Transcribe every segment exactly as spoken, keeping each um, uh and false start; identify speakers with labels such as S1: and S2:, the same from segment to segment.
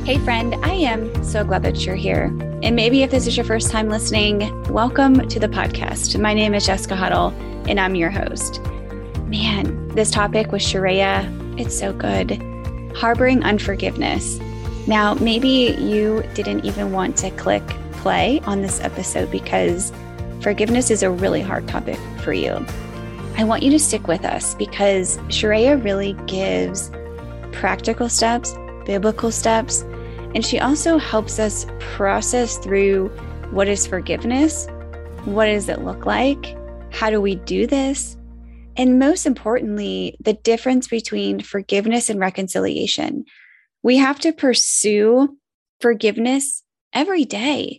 S1: Hey friend, I am so glad that you're here. And maybe if this is your first time listening, welcome to the podcast. My name is Jessica Huddle and I'm your host. Man, this topic with Sharayah, it's so good. Harboring unforgiveness. Now, maybe you didn't even want to click play on this episode because forgiveness is a really hard topic for you. I want you to stick with us because Sharayah really gives practical steps, biblical steps, and she also helps us process through what is forgiveness, what does it look like, how do we do this, and most importantly, the difference between forgiveness and reconciliation. We have to pursue forgiveness every day.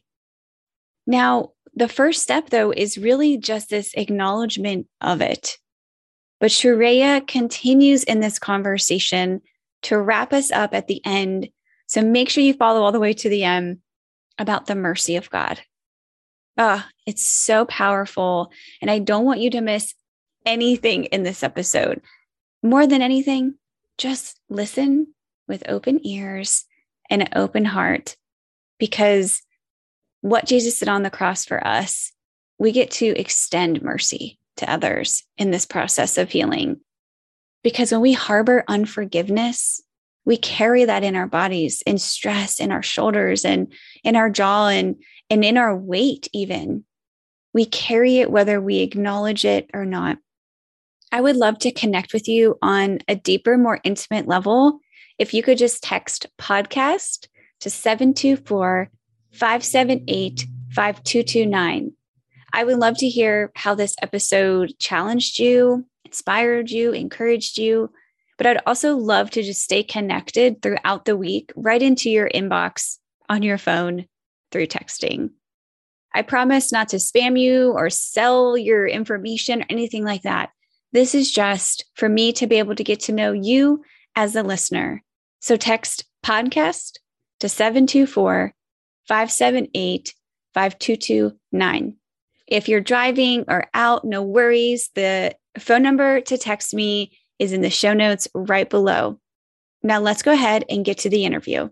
S1: Now, the first step, though, is really just this acknowledgement of it. But Sharayah continues in this conversation to wrap us up at the end. So make sure you follow all the way to the end about the mercy of God. Ah, oh, it's so powerful. And I don't want you to miss anything in this episode. More than anything, just listen with open ears and an open heart, because what Jesus did on the cross for us, we get to extend mercy to others in this process of healing. Because when we harbor unforgiveness, we carry that in our bodies, in stress, in our shoulders, and in our jaw, and, and in our weight even. We carry it whether we acknowledge it or not. I would love to connect with you on a deeper, more intimate level. If you could just text podcast to seven two four, five seven eight, five two two nine. I would love to hear how this episode challenged you, inspired you, encouraged you. But I'd also love to just stay connected throughout the week, right into your inbox on your phone through texting. I promise not to spam you or sell your information or anything like that. This is just for me to be able to get to know you as a listener. So text podcast to seven two four, five seven eight, five two two nine. If you're driving or out, no worries. The phone number to text me is in the show notes right below. Now let's go ahead and get to the interview.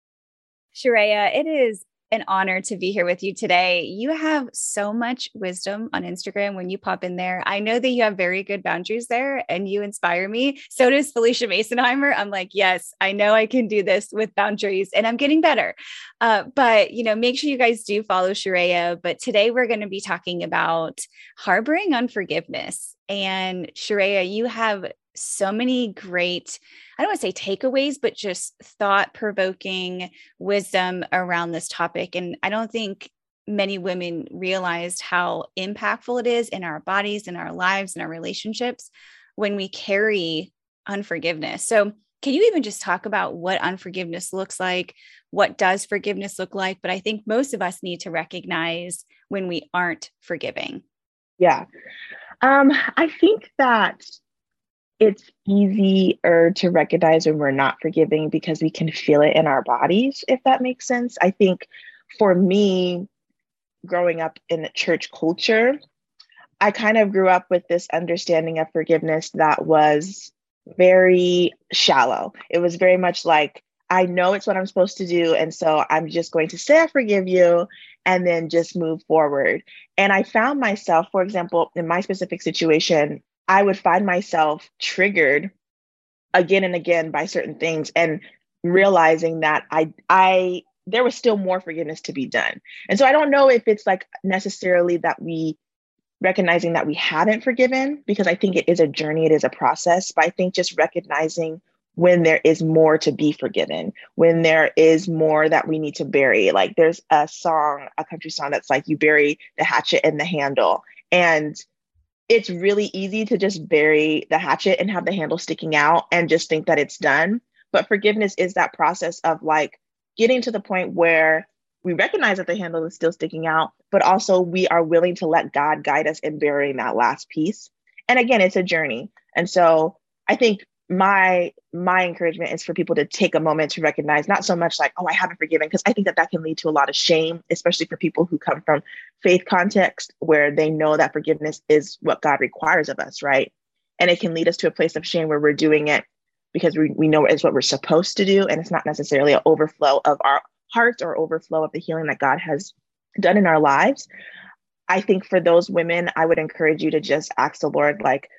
S1: Sharayah, it is an honor to be here with you today. You have so much wisdom on Instagram when you pop in there. I know that you have very good boundaries there and you inspire me. So does Felicia Masonheimer. I'm like, yes, I know I can do this with boundaries and I'm getting better. Uh, but, you know, make sure you guys do follow Sharayah. But today we're going to be talking about harboring unforgiveness. And Sharayah, you have so many great, I don't want to say takeaways, but just thought-provoking wisdom around this topic. And I don't think many women realized how impactful it is in our bodies, in our lives, in our relationships when we carry unforgiveness. So can you even just talk about what unforgiveness looks like? What does forgiveness look like? But I think most of us need to recognize when we aren't forgiving.
S2: Yeah. Um, I think that it's easier to recognize when we're not forgiving because we can feel it in our bodies, if that makes sense. I think for me, growing up in a church culture, I kind of grew up with this understanding of forgiveness that was very shallow. It was very much like, I know it's what I'm supposed to do. And so I'm just going to say, I forgive you, and then just move forward. And I found myself, for example, in my specific situation, I would find myself triggered again and again by certain things and realizing that I, I, there was still more forgiveness to be done. And so I don't know if it's like necessarily that we recognizing that we haven't forgiven, because I think it is a journey, it is a process, but I think just recognizing when there is more to be forgiven, when there is more that we need to bury. Like there's a song, a country song that's like, you bury the hatchet in the handle. And it's really easy to just bury the hatchet and have the handle sticking out and just think that it's done. But forgiveness is that process of like getting to the point where we recognize that the handle is still sticking out, but also we are willing to let God guide us in burying that last piece. And again, it's a journey. And so I think my my encouragement is for people to take a moment to recognize not so much like, oh, I haven't forgiven, because I think that that can lead to a lot of shame, especially for people who come from faith context where they know that forgiveness is what God requires of us, right? And it can lead us to a place of shame where we're doing it because we, we know it's what we're supposed to do. And it's not necessarily an overflow of our hearts or overflow of the healing that God has done in our lives. I think for those women, I would encourage you to just ask the Lord, like,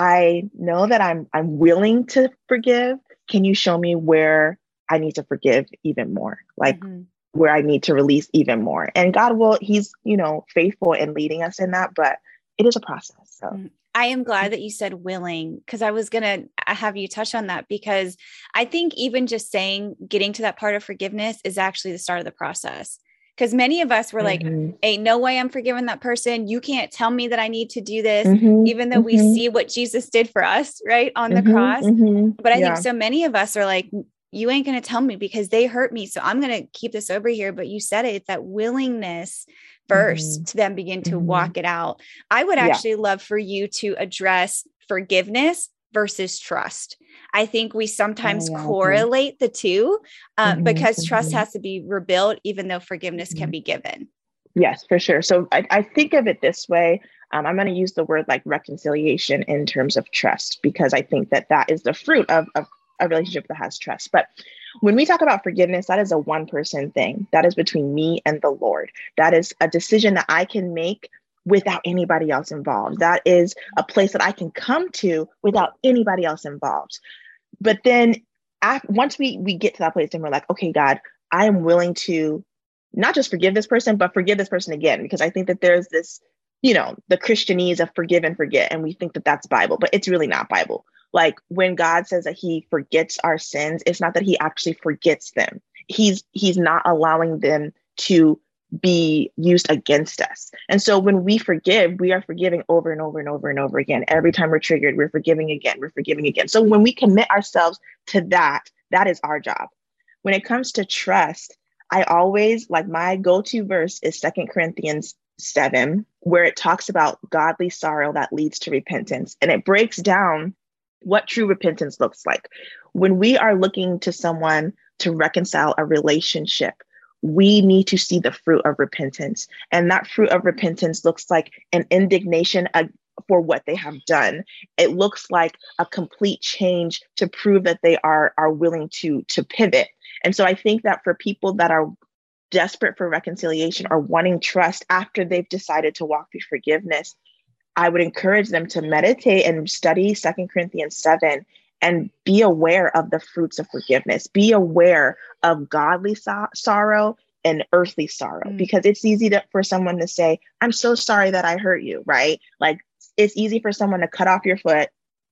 S2: I know that I'm I'm willing to forgive. Can you show me where I need to forgive even more? Like mm-hmm. where I need to release even more. And God will, he's, you know, faithful in leading us in that, but it is a process. So
S1: I am glad that you said willing, because I was going to have you touch on that, because I think even just saying getting to that part of forgiveness is actually the start of the process. Because many of us were mm-hmm. like, hey, no way I'm forgiving that person. You can't tell me that I need to do this, mm-hmm. even though mm-hmm. we see what Jesus did for us, right, on the mm-hmm. cross. Mm-hmm. But I yeah. think so many of us are like, you ain't going to tell me because they hurt me. So I'm going to keep this over here. But you said it, it's that willingness first mm-hmm. to then begin to mm-hmm. walk it out. I would actually yeah. love for you to address forgiveness versus trust. I think we sometimes oh, yeah, correlate okay. the two uh, mm-hmm, because mm-hmm. trust has to be rebuilt, even though forgiveness mm-hmm. can be given.
S2: Yes, for sure. So I, I think of it this way. Um, I'm going to use the word like reconciliation in terms of trust, because I think that that is the fruit of, of a relationship that has trust. But when we talk about forgiveness, that is a one person thing. That is between me and the Lord. That is a decision that I can make without anybody else involved. That is a place that I can come to without anybody else involved. But then after, once we, we get to that place and we're like, okay, God, I am willing to not just forgive this person, but forgive this person again, because I think that there's this, you know, the Christianese of forgive and forget. And we think that that's Bible, but it's really not Bible. Like when God says that he forgets our sins, it's not that he actually forgets them. He's, he's not allowing them to be used against us. And so when we forgive, we are forgiving over and over and over and over again. Every time we're triggered, we're forgiving again, we're forgiving again. So when we commit ourselves to that, that is our job. When it comes to trust, I always, like, my go-to verse is Second Corinthians seven, where it talks about godly sorrow that leads to repentance. And it breaks down what true repentance looks like. When we are looking to someone to reconcile a relationship, we need to see the fruit of repentance. And that fruit of repentance looks like an indignation for what they have done. It looks like a complete change to prove that they are, are willing to, to pivot. And so I think that for people that are desperate for reconciliation or wanting trust after they've decided to walk through forgiveness, I would encourage them to meditate and study Second Corinthians seven and be aware of the fruits of forgiveness. Be aware of godly so- sorrow and earthly sorrow, mm. because it's easy to, for someone to say, I'm so sorry that I hurt you, right? Like it's easy for someone to cut off your foot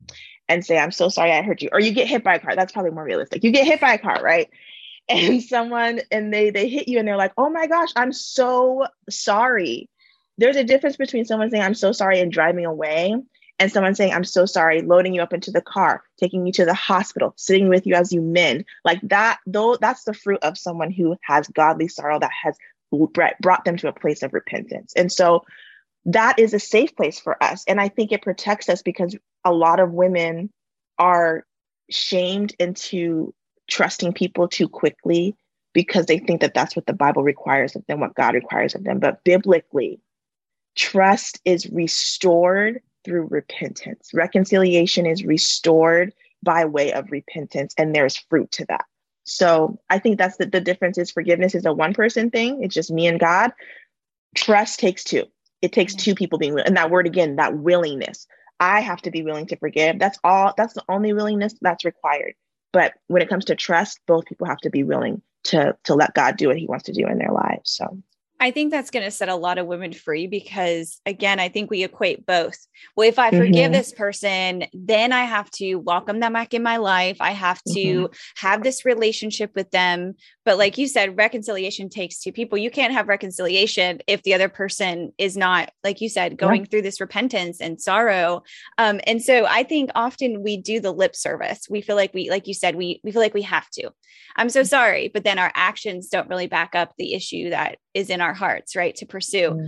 S2: and say, I'm so sorry I hurt you. Or you get hit by a car. That's probably more realistic. You get hit by a car, right? And someone, and they they hit you and they're like, oh my gosh, I'm so sorry. There's a difference between someone saying, I'm so sorry and driving away, and someone saying, I'm so sorry, loading you up into the car, taking you to the hospital, sitting with you as you mend. Like that, though, that's the fruit of someone who has godly sorrow that has brought them to a place of repentance. And so that is a safe place for us. And I think it protects us, because a lot of women are shamed into trusting people too quickly because they think that that's what the Bible requires of them, what God requires of them. But biblically, trust is restored through repentance. Reconciliation is restored by way of repentance, and there's fruit to that. So I think that's the, the difference is forgiveness is a one person thing. It's just me and God. Trust takes two. It takes two people being willing. And that word again, that willingness. I have to be willing to forgive. That's all. That's the only willingness that's required. But when it comes to trust, both people have to be willing to, to let God do what he wants to do in their lives. So
S1: I think that's going to set a lot of women free, because again, I think we equate both. Well, if I forgive mm-hmm. this person, then I have to welcome them back in my life. I have to mm-hmm. have this relationship with them. But like you said, reconciliation takes two people. You can't have reconciliation if the other person is not, like you said, going yeah. through this repentance and sorrow. Um, and so I think often we do the lip service. We feel like we, like you said, we, we feel like we have to. I'm so sorry. But then our actions don't really back up the issue that is in our hearts, right, to pursue. Mm.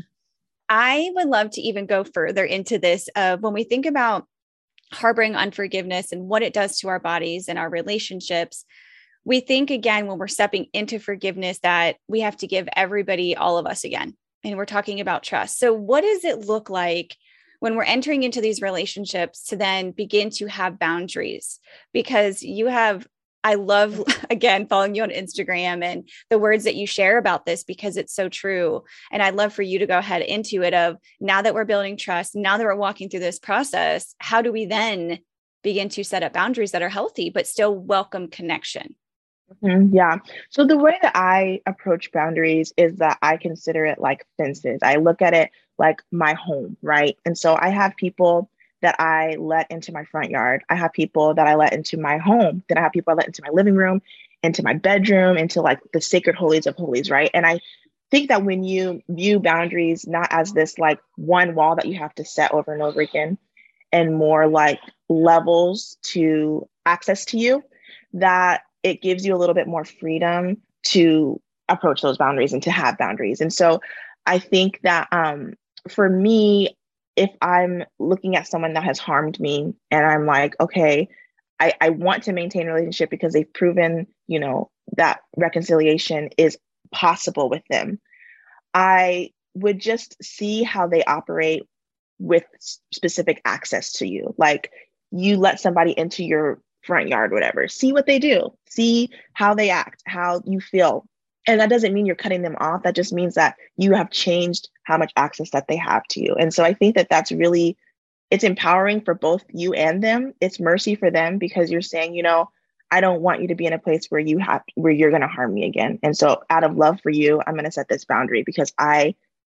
S1: I would love to even go further into this of when we think about harboring unforgiveness and what it does to our bodies and our relationships. We think again, when we're stepping into forgiveness, that we have to give everybody, all of us again. And we're talking about trust. So what does it look like when we're entering into these relationships to then begin to have boundaries, because you have, I love, again, following you on Instagram and the words that you share about this, because it's so true. And I'd love for you to go ahead into it of, now that we're building trust, now that we're walking through this process, how do we then begin to set up boundaries that are healthy, but still welcome connection?
S2: Mm-hmm. Yeah. So the way that I approach boundaries is that I consider it like fences. I look at it like my home, right? And so I have people that I let into my front yard. I have people that I let into my home. Then I have people I let into my living room, into my bedroom, into like the sacred holies of holies, right? And I think that when you view boundaries not as this like one wall that you have to set over and over again, and more like levels to access to you, that it gives you a little bit more freedom to approach those boundaries and to have boundaries. And so I think that um, for me, if I'm looking at someone that has harmed me and I'm like, okay, I, I want to maintain a relationship because they've proven, you know, that reconciliation is possible with them, I would just see how they operate with specific access to you. Like, you let somebody into your front yard, whatever, see what they do, see how they act, how you feel. And that doesn't mean you're cutting them off. That just means that you have changed how much access that they have to you. And so I think that that's really, it's empowering for both you and them. It's mercy for them, because you're saying, you know, I don't want you to be in a place where you have, where you're going to harm me again. And so out of love for you, I'm going to set this boundary because I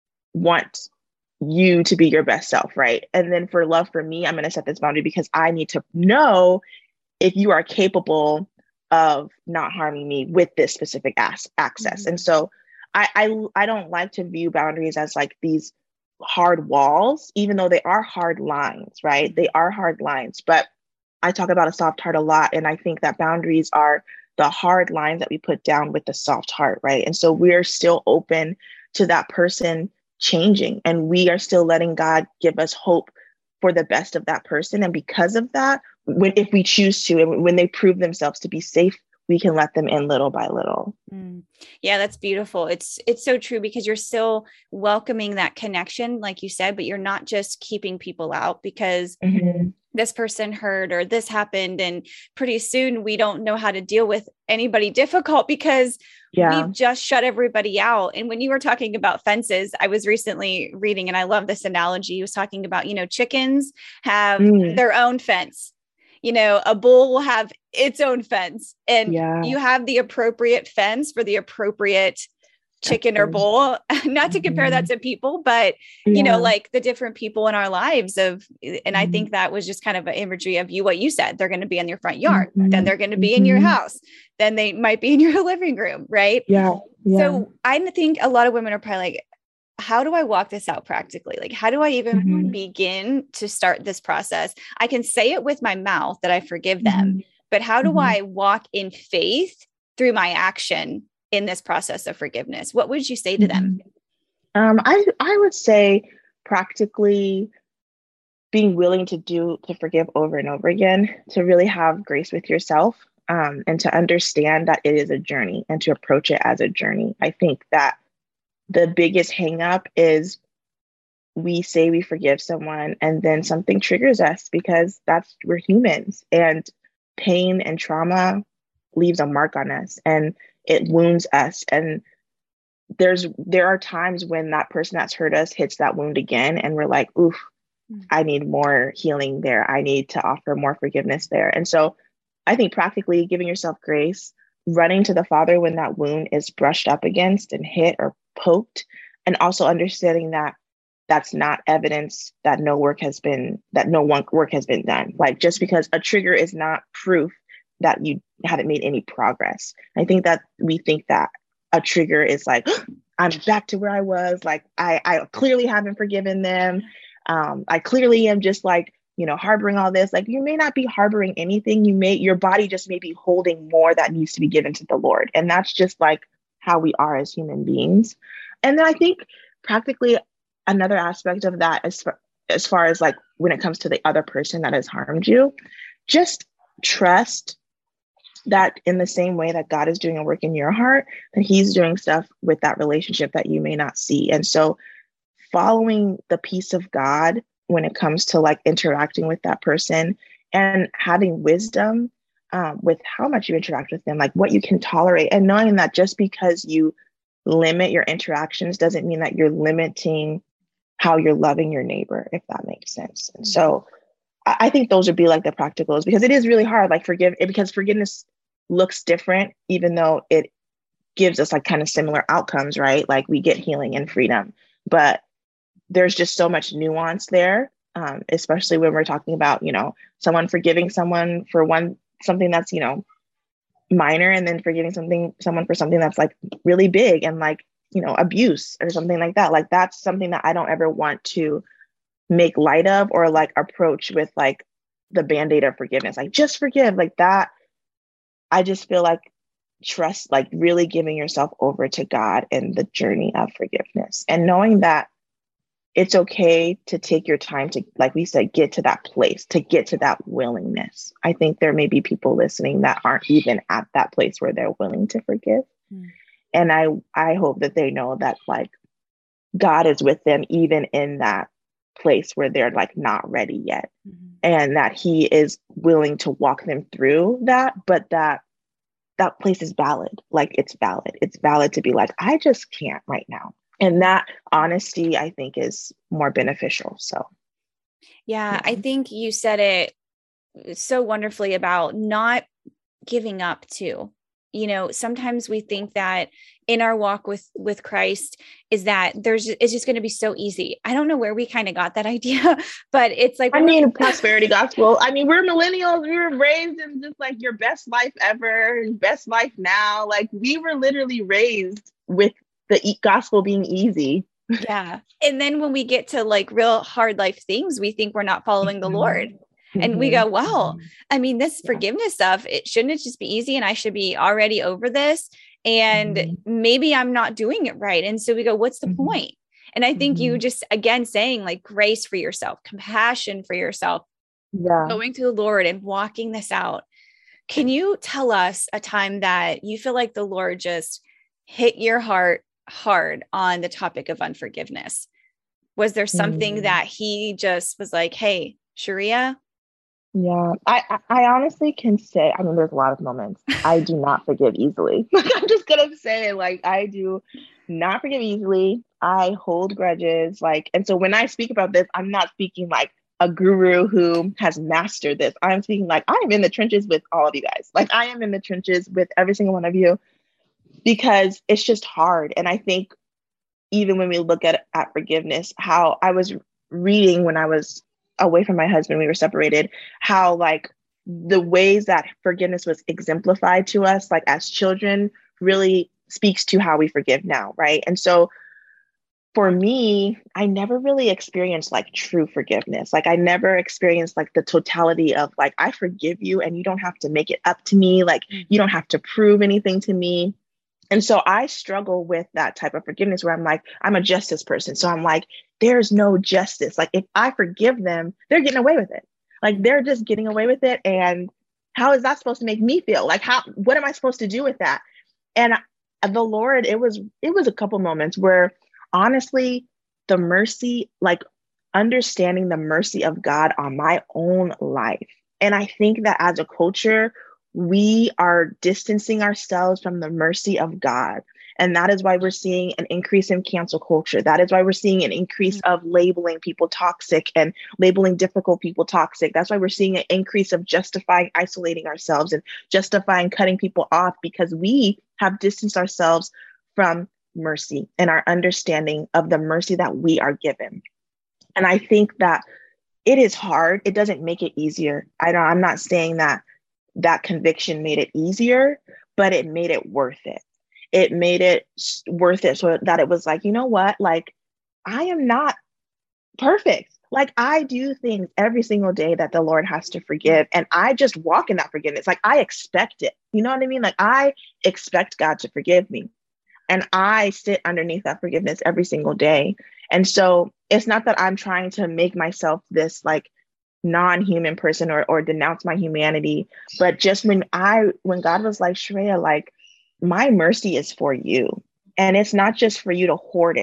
S2: want you to be your best self, right? And then for love for me, I'm going to set this boundary because I need to know if you are capable of not harming me with this specific as- access. Mm-hmm. And so I, I I don't like to view boundaries as like these hard walls, even though they are hard lines, right? They are hard lines, but I talk about a soft heart a lot. And I think that boundaries are the hard lines that we put down with the soft heart, right? And so we're still open to that person changing, and we are still letting God give us hope for the best of that person. And because of that, when if we choose to, and when they prove themselves to be safe, we can let them in little by little.
S1: Mm. Yeah, that's beautiful. It's, it's so true, because you're still welcoming that connection, like you said, but you're not just keeping people out because mm-hmm. this person hurt or this happened. And pretty soon we don't know how to deal with anybody difficult because yeah. we've just shut everybody out. And when you were talking about fences, I was recently reading, and I love this analogy. He was talking about, you know, chickens have mm. their own fence. You know, a bull will have its own fence, and yeah. you have the appropriate fence for the appropriate chicken or bull. Not to compare mm-hmm. that to people, but yeah. you know, like the different people in our lives of, and mm-hmm. I think that was just kind of an imagery of you, what you said, they're going to be in your front yard, mm-hmm. then they're going to be mm-hmm. in your house, then they might be in your living room. Right.
S2: Yeah. yeah.
S1: So I think a lot of women are probably like, how do I walk this out practically? Like, how do I even mm-hmm. begin to start this process? I can say it with my mouth that I forgive them, mm-hmm. but how do mm-hmm. I walk in faith through my action in this process of forgiveness? What would you say to them?
S2: Um, I, I would say practically being willing to do, to forgive over and over again, to really have grace with yourself, um, and to understand that it is a journey and to approach it as a journey. I think that the biggest hang up is we say we forgive someone and then something triggers us, because that's, we're humans, and pain and trauma leaves a mark on us and it wounds us. And there's, there are times when that person that's hurt us hits that wound again. And we're like, oof, I need more healing there. I need to offer more forgiveness there. And so I think practically giving yourself grace, running to the Father when that wound is brushed up against and hit or poked, and also understanding that that's not evidence that no work has been, that no one work has been done. Like, just because a trigger is not proof that you haven't made any progress. I think that we think that a trigger is like, oh, I'm back to where I was. Like, I, I clearly haven't forgiven them. Um, I clearly am just like, you know, harboring all this. Like, you may not be harboring anything. You may, your body just may be holding more that needs to be given to the Lord. And that's just like how we are as human beings. And then I think practically another aspect of that, as far, as far as like when it comes to the other person that has harmed you, just trust that in the same way that God is doing a work in your heart, that he's doing stuff with that relationship that you may not see. And so following the peace of God when it comes to like interacting with that person and having wisdom um, with how much you interact with them, like what you can tolerate, and knowing that just because you limit your interactions doesn't mean that you're limiting how you're loving your neighbor, if that makes sense. And so I, I think those would be like the practicals, because it is really hard, like forgive because forgiveness looks different, even though it gives us like kind of similar outcomes, right? Like we get healing and freedom, but there's just so much nuance there, um, especially when we're talking about, you know, someone forgiving someone for one, something that's, you know, minor, and then forgiving something, someone for something that's like really big and like, you know, abuse or something like that. Like that's something that I don't ever want to make light of or like approach with like the band-aid of forgiveness, like just forgive like that. I just feel like trust, like really giving yourself over to God and the journey of forgiveness, and knowing that it's okay to take your time to, like we said, get to that place, to get to that willingness. I think there may be people listening that aren't even at that place where they're willing to forgive. Mm. And I, I hope that they know that like God is with them, even in that place where they're like not ready yet. Mm-hmm. And that he is willing to walk them through that, but that that place is valid. Like it's valid. It's valid to be like, I just can't right now. And that honesty, I think, is more beneficial. So,
S1: yeah, yeah, I think you said it so wonderfully about not giving up too. You know, sometimes we think that in our walk with, with Christ is that there's, it's just going to be so easy. I don't know where we kind of got that idea, but it's like,
S2: I mean, prosperity gospel. I mean, we're millennials. We were raised in just like your best life ever, best life now. Like we were literally raised with the gospel being easy.
S1: Yeah. And then when we get to like real hard life things, we think we're not following the Lord. Mm-hmm. And we go, well, I mean, this yeah. forgiveness stuff, it shouldn't it just be easy and I should be already over this. And mm-hmm. maybe I'm not doing it right. And so we go, what's the mm-hmm. point? And I think mm-hmm. you just, again, saying like grace for yourself, compassion for yourself,
S2: yeah.
S1: going to the Lord and walking this out. Can you tell us a time that you feel like the Lord just hit your heart hard on the topic of unforgiveness? Was there something mm. that he just was like, hey, Sharia?
S2: Yeah, I, I honestly can say, I mean, there's a lot of moments. I do not forgive easily. Like, I'm just going to say, like, I do not forgive easily. I hold grudges. Like, and so when I speak about this, I'm not speaking like a guru who has mastered this. I'm speaking like I am in the trenches with all of you guys. Like, I am in the trenches with every single one of you, because it's just hard. And I think even when we look at, at forgiveness, how I was reading when I was away from my husband, we were separated, how like the ways that forgiveness was exemplified to us, like as children, really speaks to how we forgive now. Right. And so for me, I never really experienced like true forgiveness. Like I never experienced like the totality of like, I forgive you and you don't have to make it up to me. Like you don't have to prove anything to me. And so I struggle with that type of forgiveness where I'm like, I'm a justice person. So I'm like, there's no justice. Like if I forgive them, they're getting away with it. Like they're just getting away with it. And how is that supposed to make me feel? Like how, what am I supposed to do with that? And the Lord, it was, it was a couple moments where honestly, the mercy, like understanding the mercy of God on my own life. And I think that as a culture, we are distancing ourselves from the mercy of God. And that is why we're seeing an increase in cancel culture. That is why we're seeing an increase of labeling people toxic and labeling difficult people toxic. That's why we're seeing an increase of justifying isolating ourselves and justifying cutting people off, because we have distanced ourselves from mercy and our understanding of the mercy that we are given. And I think that it is hard. It doesn't make it easier. I don't, I'm not saying that that conviction made it easier, but it made it worth it. It made it worth it so that it was like, you know what? Like, I am not perfect. Like I do things every single day that the Lord has to forgive. And I just walk in that forgiveness. Like I expect it. You know what I mean? Like I expect God to forgive me. And I sit underneath that forgiveness every single day. And so it's not that I'm trying to make myself this like non-human person or or denounce my humanity, but just when I when God was like, Shreya, like my mercy is for you, and it's not just for you to hoard it.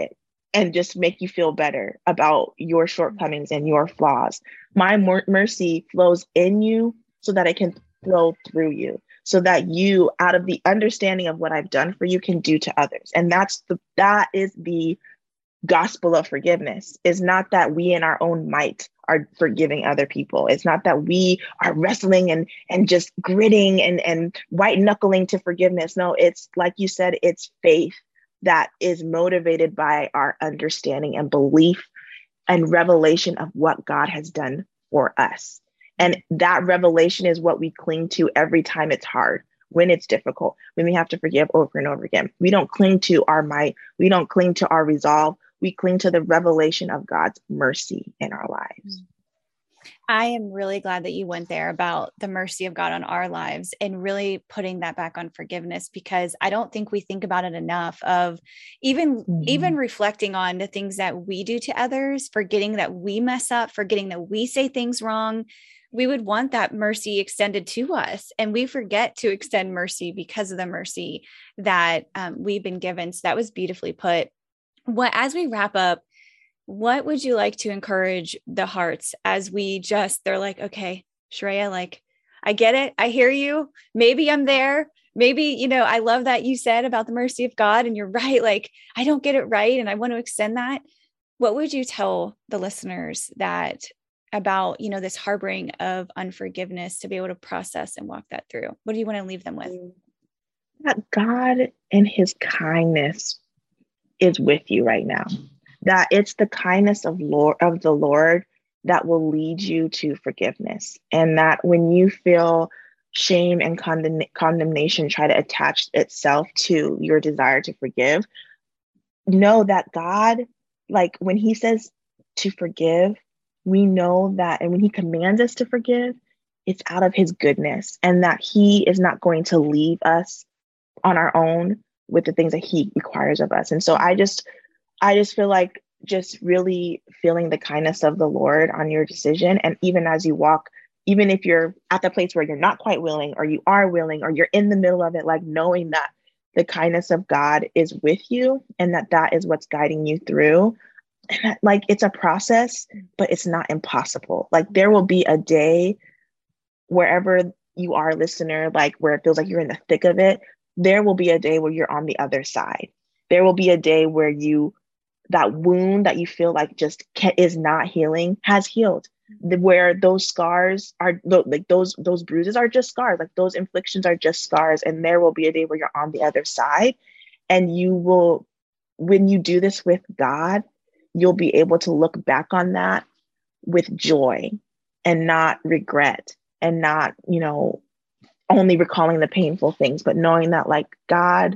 S2: and just make you feel better about your shortcomings and your flaws. My mer- mercy flows in you so that it can flow through you, so that you, out of the understanding of what I've done for you, can do to others. And that's the, that is the gospel of forgiveness. Is not that we in our own might are forgiving other people. It's not that we are wrestling and and just gritting and and white knuckling to forgiveness. No, it's like you said, it's faith that is motivated by our understanding and belief and revelation of what God has done for us. And that revelation is what we cling to every time it's hard, when it's difficult, when we have to forgive over and over again. We don't cling to our might. We don't cling to our resolve. We cling to the revelation of God's mercy in our lives.
S1: I am really glad that you went there about the mercy of God on our lives and really putting that back on forgiveness, because I don't think we think about it enough of even, mm-hmm. even reflecting on the things that we do to others, forgetting that we mess up, forgetting that we say things wrong. We would want that mercy extended to us, and we forget to extend mercy because of the mercy that um, we've been given. So that was beautifully put. What, as we wrap up, what would you like to encourage the hearts as we just, they're like, okay, Sharayah, like, I get it. I hear you. Maybe I'm there. Maybe, you know, I love that you said about the mercy of God, and you're right. Like, I don't get it right, and I want to extend that. What would you tell the listeners that about, you know, this harboring of unforgiveness to be able to process and walk that through? What do you want to leave them with?
S2: That God in his kindness is with you right now. That it's the kindness of Lord of the Lord that will lead you to forgiveness. And that when you feel shame and condemn- condemnation try to attach itself to your desire to forgive, know that God, like when he says to forgive, we know that, and when he commands us to forgive, it's out of his goodness, and that he is not going to leave us on our own with the things that he requires of us. And so I just, I just feel like just really feeling the kindness of the Lord on your decision. And even as you walk, even if you're at the place where you're not quite willing, or you are willing, or you're in the middle of it, like knowing that the kindness of God is with you, and that that is what's guiding you through. And that, like, it's a process, but it's not impossible. Like, there will be a day, wherever you are, listener, like where it feels like you're in the thick of it, there will be a day where you're on the other side. There will be a day where you, that wound that you feel like just can, is not healing, has healed. The, where those scars are, like those those bruises are just scars, like those inflictions are just scars. And there will be a day where you're on the other side, and you will, when you do this with God, you'll be able to look back on that with joy and not regret, and not, you know, only recalling the painful things, but knowing that, like, God,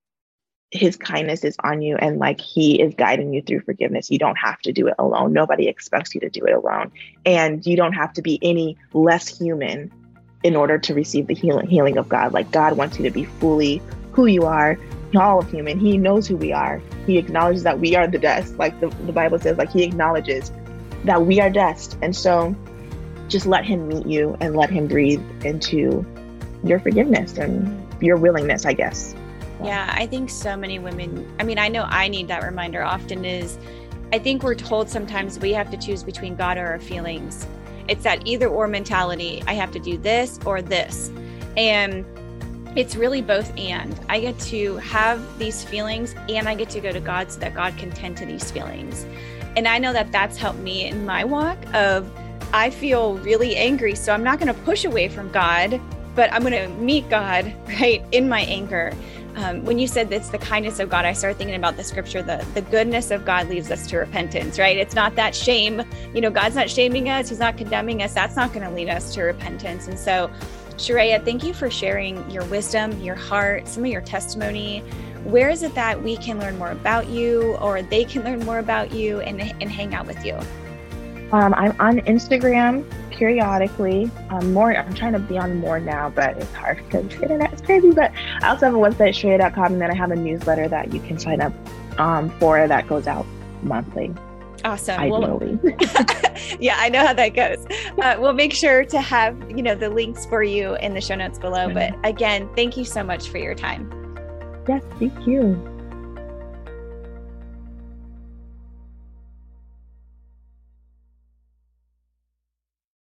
S2: his kindness is on you, and like he is guiding you through forgiveness. You don't have to do it alone. Nobody expects you to do it alone. And you don't have to be any less human in order to receive the healing healing of God. Like, God wants you to be fully who you are, all of human. He knows who we are. He acknowledges that we are the dust. Like the, the Bible says, like he acknowledges that we are dust. And so just let him meet you, and let him breathe into your forgiveness and your willingness, I guess.
S1: Yeah, I think so many women, I mean, I know I need that reminder often. Is I think we're told sometimes we have to choose between God or our feelings. It's that either or mentality. I have to do this or this. And it's really both and. I get to have these feelings, and I get to go to God so that God can tend to these feelings. And I know that that's helped me in my walk of, I feel really angry, so I'm not going to push away from God, but I'm going to meet God, right, in my anger. Um, when you said that's the kindness of God, I started thinking about the scripture, the, the goodness of God leads us to repentance, right? It's not that shame, you know, God's not shaming us. He's not condemning us. That's not going to lead us to repentance. And so, Sharayah, thank you for sharing your wisdom, your heart, some of your testimony. Where is it that we can learn more about you, or they can learn more about you and, and hang out with you?
S2: Um, I'm on Instagram periodically. Um, more, I'm trying to be on more now, but it's hard because the internet is crazy. But I also have a website, Sharayah dot com, and then I have a newsletter that you can sign up um, for that goes out monthly.
S1: Awesome.
S2: Ideally.
S1: Well, yeah, I know how that goes. Uh, we'll make sure to have, you know, the links for you in the show notes below. But again, thank you so much for your time.
S2: Yes, thank you.